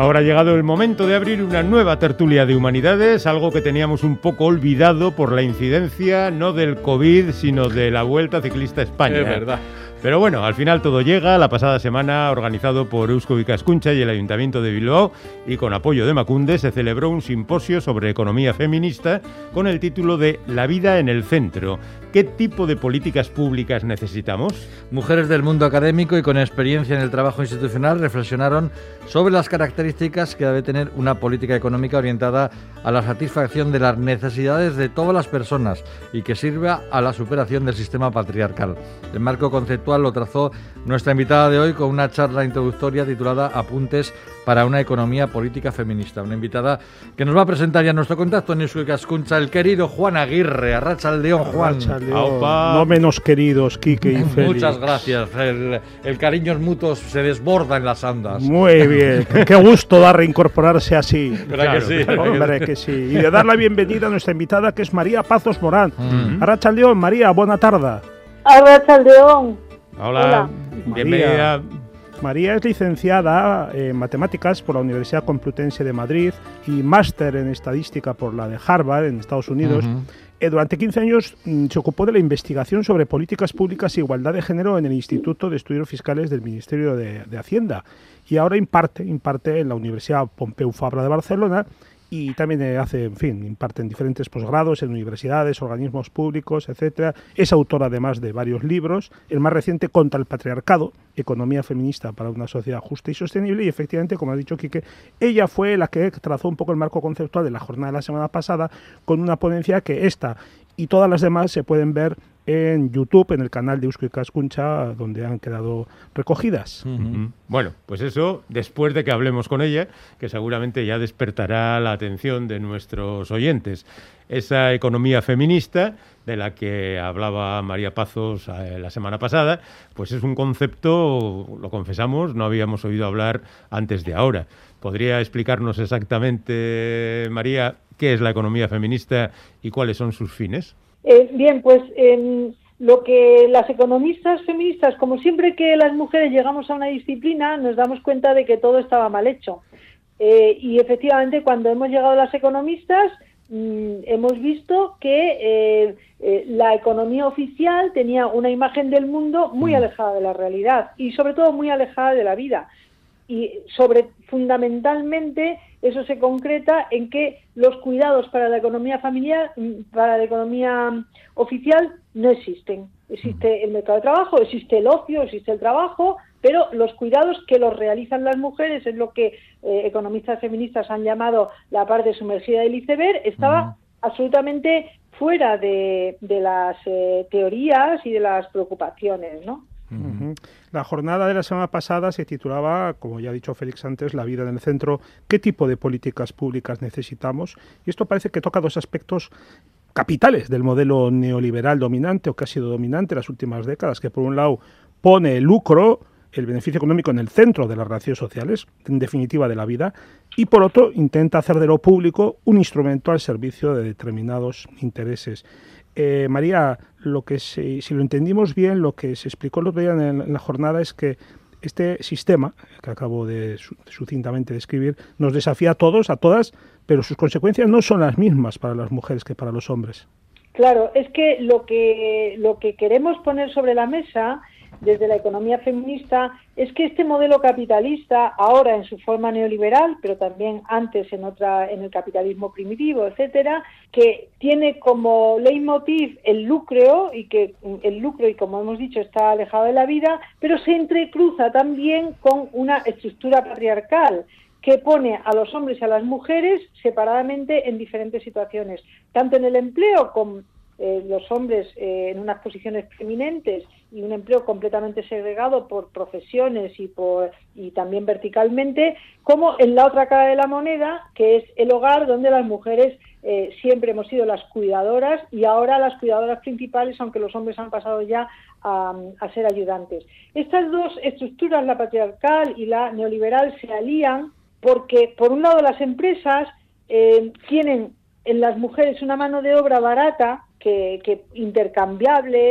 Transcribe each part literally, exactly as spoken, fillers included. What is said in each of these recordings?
ahora ha llegado el momento de abrir una nueva tertulia de humanidades, algo que teníamos un poco olvidado por la incidencia no del COVID, sino de la Vuelta Ciclista a España. Es verdad. Pero bueno, al final todo llega. La pasada semana, organizado por Eusko Ikaskuntza y el Ayuntamiento de Bilbao, y con apoyo de Emakunde, se celebró un simposio sobre economía feminista con el título de La vida en el centro. ¿Qué tipo de políticas públicas necesitamos? Mujeres del mundo académico y con experiencia en el trabajo institucional reflexionaron sobre las características que debe tener una política económica orientada a la satisfacción de las necesidades de todas las personas y que sirva a la superación del sistema patriarcal. El marco conceptual lo trazó nuestra invitada de hoy con una charla introductoria titulada Apuntes para una economía política feminista. Una invitada que nos va a presentar ya nuestro contacto en Eusko Ikaskuntza, el querido Juan Aguirre. Arratsaldeon, Juan. Arratsaldeon. No menos queridos, Quique y Félix. Muchas gracias. El, el cariño mutuo se desborda en las andas. Muy bien. Qué gusto da reincorporarse así. ¿Verdad claro, que sí? Claro, hombre, que sí. Y de dar la bienvenida a nuestra invitada, que es María Pazos Morán. Mm. Arratsaldeon, María, buena tarde. Arratsaldeon. Hola, Hola. Bienvenida. María es licenciada en Matemáticas por la Universidad Complutense de Madrid y máster en Estadística por la de Harvard, en Estados Unidos. Uh-huh. Eh, durante quince años mm, se ocupó de la investigación sobre políticas públicas e igualdad de género en el Instituto de Estudios Fiscales del Ministerio de, de Hacienda. Y ahora imparte, imparte en la Universidad Pompeu Fabra de Barcelona. Y también hace, en fin, imparte en diferentes posgrados, en universidades, organismos públicos, etcétera. Es autora además de varios libros, el más reciente Contra el patriarcado, economía feminista para una sociedad justa y sostenible, y efectivamente, como ha dicho Quique, ella fue la que trazó un poco el marco conceptual de la jornada de la semana pasada, con una ponencia que esta y todas las demás se pueden ver en YouTube, en el canal de Eusko Ikaskuntza, donde han quedado recogidas. Uh-huh. Bueno, pues eso, después de que hablemos con ella, que seguramente ya despertará la atención de nuestros oyentes. Esa economía feminista, de la que hablaba María Pazos eh, la semana pasada, pues es un concepto, lo confesamos, no habíamos oído hablar antes de ahora. ¿Podría explicarnos exactamente, María, qué es la economía feminista y cuáles son sus fines? Eh, bien, pues eh, lo que las economistas feministas, como siempre que las mujeres llegamos a una disciplina, nos damos cuenta de que todo estaba mal hecho. Eh, y efectivamente, cuando hemos llegado las economistas, mmm, hemos visto que eh, eh, la economía oficial tenía una imagen del mundo muy alejada de la realidad y sobre todo muy alejada de la vida. Y sobre fundamentalmente eso se concreta en que los cuidados para la economía familiar, para la economía oficial, no existen. Existe el mercado de trabajo, existe el ocio, existe el trabajo, pero los cuidados que los realizan las mujeres, es lo que eh, economistas feministas han llamado la parte sumergida del iceberg, estaba uh-huh. absolutamente fuera de, de las eh, teorías y de las preocupaciones, ¿no? Uh-huh. La jornada de la semana pasada se titulaba, como ya ha dicho Félix antes, La vida en el centro. ¿Qué tipo de políticas públicas necesitamos? Y esto parece que toca dos aspectos capitales del modelo neoliberal dominante o que ha sido dominante en las últimas décadas, que por un lado pone el lucro, el beneficio económico en el centro de las relaciones sociales, en definitiva de la vida, y por otro intenta hacer de lo público un instrumento al servicio de determinados intereses. Eh, María, lo que se, si lo entendimos bien, lo que se explicó el otro día en, el, en la jornada es que este sistema, que acabo de su, sucintamente describir, nos desafía a todos, a todas, pero sus consecuencias no son las mismas para las mujeres que para los hombres. Claro, es que lo que, lo que queremos poner sobre la mesa desde la economía feminista es que este modelo capitalista, ahora en su forma neoliberal, pero también antes en otra, en el capitalismo primitivo, etcétera, que tiene como leitmotiv el lucro y que el lucro y como hemos dicho está alejado de la vida, pero se entrecruza también con una estructura patriarcal que pone a los hombres y a las mujeres separadamente en diferentes situaciones, tanto en el empleo con Eh, los hombres eh, en unas posiciones preeminentes y un empleo completamente segregado por profesiones y por y también verticalmente, como en la otra cara de la moneda, que es el hogar, donde las mujeres eh, siempre hemos sido las cuidadoras y ahora las cuidadoras principales, aunque los hombres han pasado ya a, a ser ayudantes. Estas dos estructuras, la patriarcal y la neoliberal, se alían porque, por un lado, las empresas eh, tienen en las mujeres una mano de obra barata, que, que intercambiable,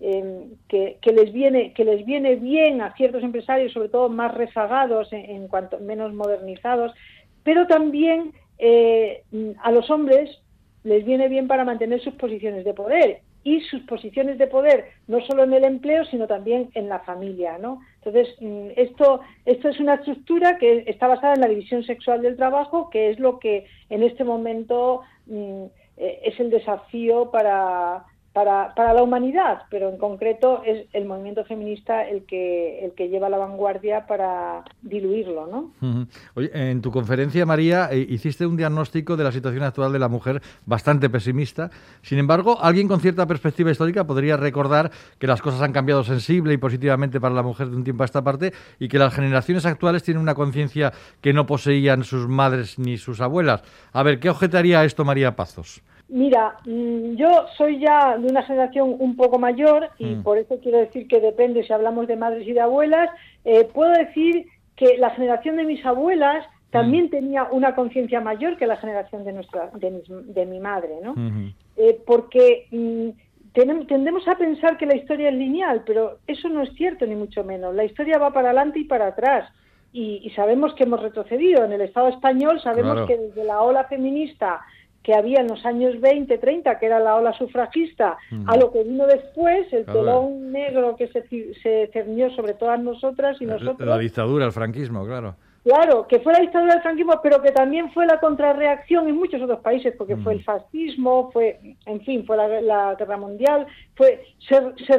eh, que, que les viene que les viene bien a ciertos empresarios, sobre todo más rezagados, en, en cuanto menos modernizados, pero también eh, a los hombres les viene bien para mantener sus posiciones de poder, y sus posiciones de poder no solo en el empleo, sino también en la familia, ¿no? Entonces, esto, esto es una estructura que está basada en la división sexual del trabajo, que es lo que en este momento mm, es el desafío para, para, para la humanidad, pero en concreto es el movimiento feminista el que, el que lleva la vanguardia para diluirlo, ¿no? Uh-huh. Oye, en tu conferencia, María, eh, hiciste un diagnóstico de la situación actual de la mujer bastante pesimista. Sin embargo, alguien con cierta perspectiva histórica podría recordar que las cosas han cambiado sensible y positivamente para la mujer de un tiempo a esta parte, y que las generaciones actuales tienen una conciencia que no poseían sus madres ni sus abuelas. A ver, ¿qué objetaría a esto María Pazos? Mira, yo soy ya de una generación un poco mayor y mm. por eso quiero decir que depende si hablamos de madres y de abuelas. Eh, puedo decir que la generación de mis abuelas también mm. tenía una conciencia mayor que la generación de nuestra de, mis, de mi madre, ¿no? Mm-hmm. Eh, porque mm, tenemos, tendemos a pensar que la historia es lineal, pero eso no es cierto, ni mucho menos. La historia va para adelante y para atrás. Y, y sabemos que hemos retrocedido. En el Estado español sabemos claro. que desde la ola feminista que había en los años veinte, treinta, que era la ola sufragista, uh-huh. a lo que vino después, el claro. telón negro que se, se cernió sobre todas nosotras y nosotros. La dictadura, el franquismo, claro. Claro, que fue la dictadura del franquismo, pero que también fue la contrarreacción en muchos otros países, porque uh-huh. fue el fascismo, fue, en fin, fue la, la guerra mundial, fue se, se,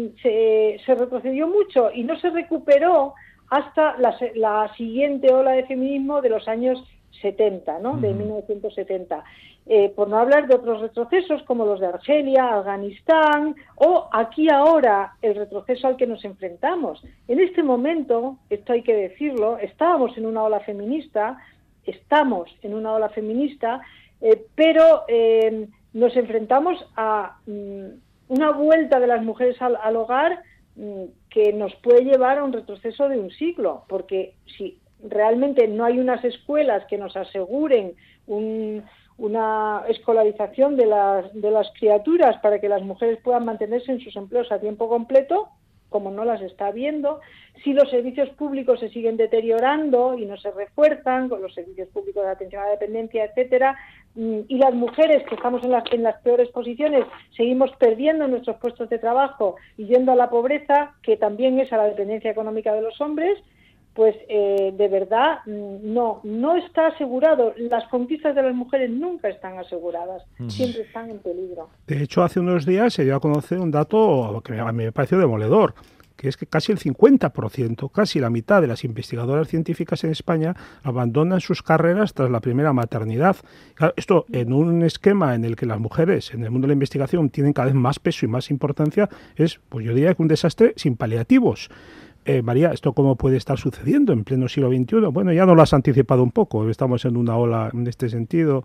se, se retrocedió mucho y no se recuperó hasta la, la siguiente ola de feminismo de los años setenta, ¿no? Uh-huh. De mil novecientos setenta. Eh, por no hablar de otros retrocesos como los de Argelia, Afganistán o aquí ahora el retroceso al que nos enfrentamos. En este momento, esto hay que decirlo, estábamos en una ola feminista, estamos en una ola feminista, eh, pero eh, nos enfrentamos a mm, una vuelta de las mujeres al, al hogar mm, que nos puede llevar a un retroceso de un siglo, porque si realmente no hay unas escuelas que nos aseguren un, una escolarización de las, de las criaturas para que las mujeres puedan mantenerse en sus empleos a tiempo completo, como no las está habiendo, si los servicios públicos se siguen deteriorando y no se refuerzan, con los servicios públicos de atención a la dependencia, etcétera, y las mujeres que estamos en las, en las peores posiciones seguimos perdiendo nuestros puestos de trabajo y yendo a la pobreza, que también es a la dependencia económica de los hombres, pues eh, de verdad no, no está asegurado. Las conquistas de las mujeres nunca están aseguradas, uh-huh. siempre están en peligro. De hecho, hace unos días se dio a conocer un dato que a mí me pareció demoledor, que es que casi el cincuenta por ciento, casi la mitad de las investigadoras científicas en España abandonan sus carreras tras la primera maternidad. Claro, esto en un esquema en el que las mujeres en el mundo de la investigación tienen cada vez más peso y más importancia, es, pues yo diría que un desastre sin paliativos. Eh, María, ¿esto cómo puede estar sucediendo en pleno siglo veintiuno? Bueno, ya nos lo has anticipado un poco, estamos en una ola en este sentido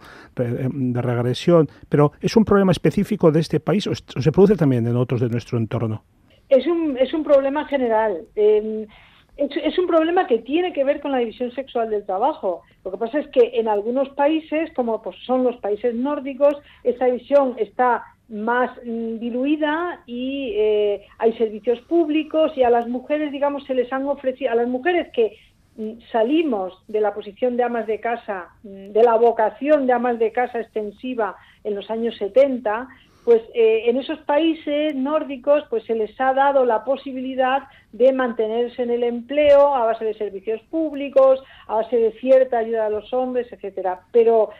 de regresión, pero ¿es un problema específico de este país o se produce también en otros de nuestro entorno? Es un, es un problema general. Eh, es, es un problema que tiene que ver con la división sexual del trabajo. Lo que pasa es que en algunos países, como pues, son los países nórdicos, esta división está más mm, diluida y eh, hay servicios públicos y a las mujeres, digamos, se les han ofrecido, a las mujeres que mm, salimos de la posición de amas de casa, mm, de la vocación de amas de casa extensiva en los años setenta, pues eh, en esos países nórdicos pues se les ha dado la posibilidad de mantenerse en el empleo a base de servicios públicos, a base de cierta ayuda a los hombres, etcétera. Pero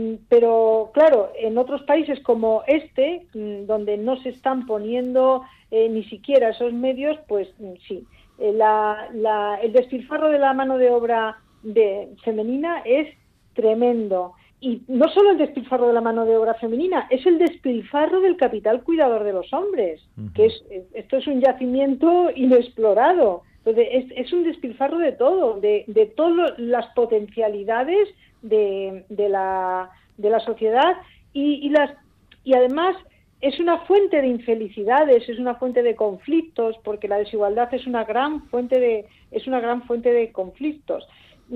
Pero, claro, en otros países como este, donde no se están poniendo eh, ni siquiera esos medios, pues sí, eh, la, la, el despilfarro de la mano de obra de, femenina es tremendo. Y no solo el despilfarro de la mano de obra femenina, es el despilfarro del capital cuidador de los hombres, uh-huh. que es esto es un yacimiento inexplorado. Entonces, es, es un despilfarro de todo, de, de todas las potencialidades de, de, la, de la sociedad y, y, las, y además es una fuente de infelicidades, es una fuente de conflictos, porque la desigualdad es una gran fuente de, es una gran fuente de conflictos.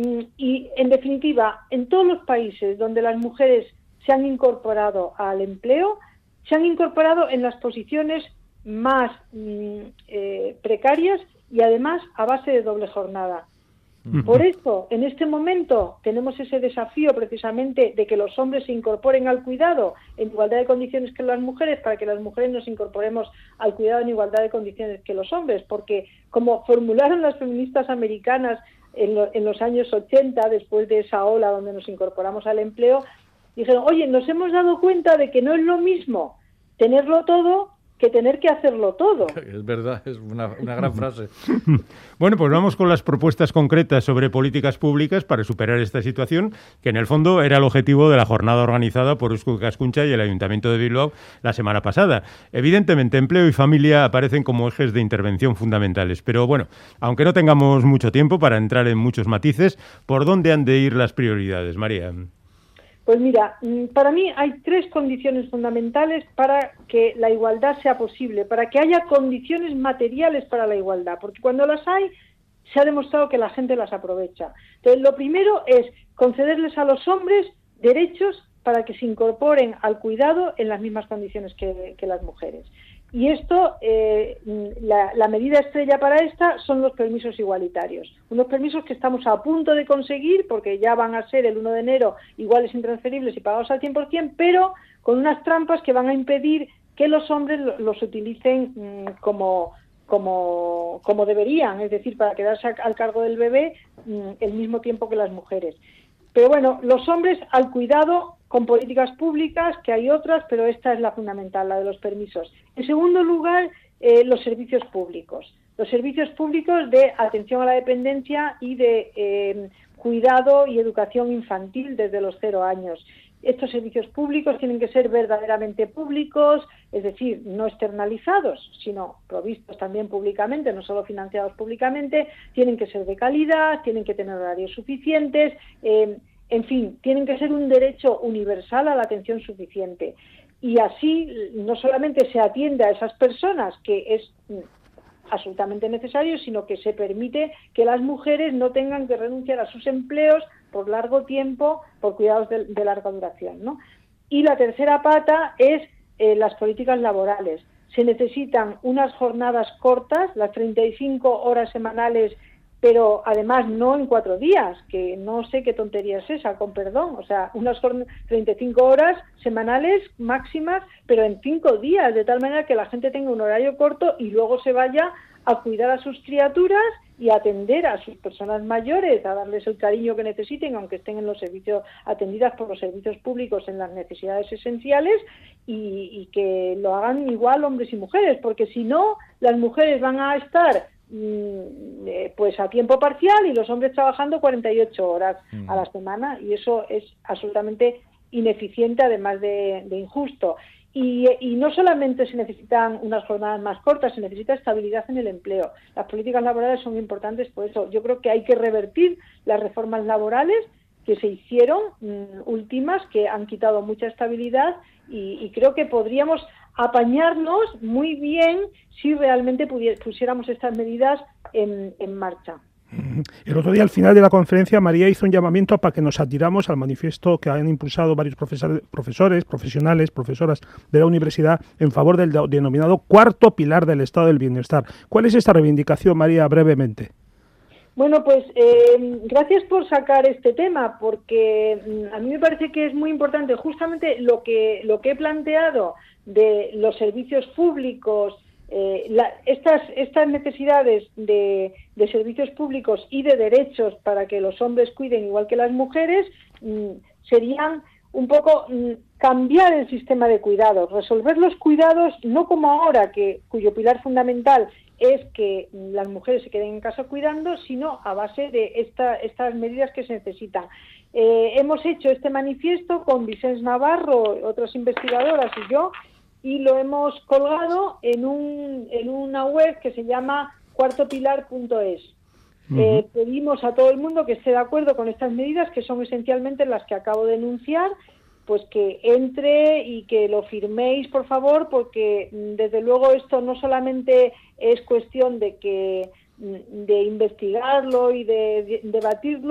Y, en definitiva, en todos los países donde las mujeres se han incorporado al empleo, se han incorporado en las posiciones más mm, eh, precarias y además a base de doble jornada. Por eso, en este momento, tenemos ese desafío precisamente de que los hombres se incorporen al cuidado en igualdad de condiciones que las mujeres, para que las mujeres nos incorporemos al cuidado en igualdad de condiciones que los hombres, porque como formularon las feministas americanas en, lo, en los años ochenta, después de esa ola donde nos incorporamos al empleo, dijeron, oye, nos hemos dado cuenta de que no es lo mismo tenerlo todo que tener que hacerlo todo. Es verdad, es una, una gran frase. Bueno, pues vamos con las propuestas concretas sobre políticas públicas para superar esta situación, que en el fondo era el objetivo de la jornada organizada por Eusko Ikaskuntza y el Ayuntamiento de Bilbao la semana pasada. Evidentemente, empleo y familia aparecen como ejes de intervención fundamentales, pero bueno, aunque no tengamos mucho tiempo para entrar en muchos matices, ¿por dónde han de ir las prioridades, María? Pues mira, para mí hay tres condiciones fundamentales para que la igualdad sea posible, para que haya condiciones materiales para la igualdad, porque cuando las hay, se ha demostrado que la gente las aprovecha. Entonces, lo primero es concederles a los hombres derechos para que se incorporen al cuidado en las mismas condiciones que, que las mujeres. Y esto, eh, la, la medida estrella para esta son los permisos igualitarios. Unos permisos que estamos a punto de conseguir, porque ya van a ser el uno de enero iguales, intransferibles y pagados al cien por ciento, pero con unas trampas que van a impedir que los hombres los utilicen mmm, como, como, como deberían, es decir, para quedarse al cargo del bebé mmm, el mismo tiempo que las mujeres. Pero bueno, los hombres al cuidado con políticas públicas, que hay otras, pero esta es la fundamental, la de los permisos. En segundo lugar, eh, los servicios públicos. Los servicios públicos de atención a la dependencia y de eh, cuidado y educación infantil desde los cero años. Estos servicios públicos tienen que ser verdaderamente públicos, es decir, no externalizados, sino provistos también públicamente, no solo financiados públicamente, tienen que ser de calidad, tienen que tener horarios suficientes, eh, en fin, tienen que ser un derecho universal a la atención suficiente. Y así no solamente se atiende a esas personas, que es absolutamente necesario, sino que se permite que las mujeres no tengan que renunciar a sus empleos por largo tiempo, por cuidados de, de larga duración, ¿no? Y la tercera pata es eh, las políticas laborales. Se necesitan unas jornadas cortas, las treinta y cinco horas semanales, pero además no en cuatro días, que no sé qué tontería es esa, con perdón, o sea, unas treinta y cinco horas semanales máximas, pero en cinco días, de tal manera que la gente tenga un horario corto y luego se vaya a cuidar a sus criaturas y a atender a sus personas mayores, a darles el cariño que necesiten, aunque estén en los servicios, atendidas por los servicios públicos en las necesidades esenciales, y, y que lo hagan igual hombres y mujeres, porque si no, las mujeres van a estar pues a tiempo parcial y los hombres trabajando cuarenta y ocho horas mm. a la semana, y eso es absolutamente ineficiente, además de, de injusto. Y, y no solamente se necesitan unas jornadas más cortas, se necesita estabilidad en el empleo. Las políticas laborales son importantes por eso. Yo creo que hay que revertir las reformas laborales que se hicieron, mmm, últimas, que han quitado mucha estabilidad, y, y creo que podríamos apañarnos muy bien si realmente pusiéramos estas medidas en, en marcha. El otro día, al final de la conferencia, María hizo un llamamiento para que nos adhiramos al manifiesto que han impulsado varios profesores, profesores, profesionales, profesoras de la universidad en favor del denominado cuarto pilar del estado del bienestar. ¿Cuál es esta reivindicación, María, brevemente? Bueno, pues eh, gracias por sacar este tema, porque a mí me parece que es muy importante justamente lo que, lo que he planteado de los servicios públicos, eh, la, estas, estas necesidades de, de servicios públicos y de derechos para que los hombres cuiden igual que las mujeres, mmm, serían un poco mmm, cambiar el sistema de cuidados, resolver los cuidados no como ahora, que cuyo pilar fundamental es que las mujeres se queden en casa cuidando, sino a base de esta, estas medidas que se necesitan. Eh, hemos hecho este manifiesto con Vicens Navarro, otras investigadoras y yo, y lo hemos colgado en, un, en una web que se llama cuarto pilar punto es. Uh-huh. Eh, pedimos a todo el mundo que esté de acuerdo con estas medidas, que son esencialmente las que acabo de enunciar, pues que entre y que lo firméis, por favor, porque desde luego esto no solamente es cuestión de que de investigarlo y de, de debatirlo,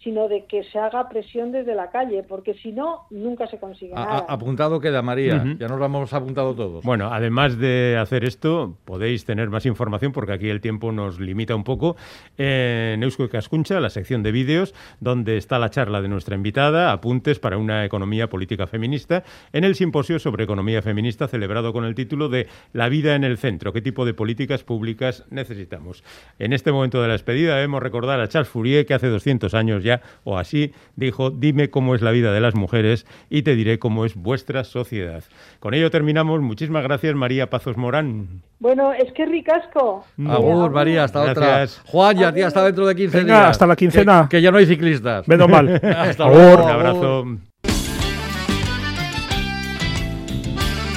sino de que se haga presión desde la calle, porque si no, nunca se consigue nada. A, apuntado queda, María, uh-huh. ya nos lo hemos apuntado todos. Bueno, además de hacer esto, podéis tener más información, porque aquí el tiempo nos limita un poco, en Eusko Ikaskuntza, la sección de vídeos, donde está la charla de nuestra invitada, Apuntes para una economía política feminista, en el simposio sobre economía feminista celebrado con el título de La vida en el centro, ¿qué tipo de políticas públicas necesitamos? En este momento de la despedida debemos recordar a Charles Fourier, que hace doscientos años ya, o así, dijo: dime cómo es la vida de las mujeres y te diré cómo es vuestra sociedad. Con ello terminamos. Muchísimas gracias, María Pazos Morán. Bueno, es que ricasco. Agur, María, hasta Gracias. otra. Juan, ya tía, hasta dentro de quince Venga, días. hasta la quincena. Que, que ya no hay ciclistas. Menos mal. Hasta Agur. luego. Un abrazo.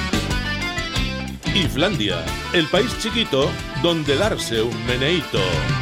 Islandia, el país chiquito donde darse un meneíto.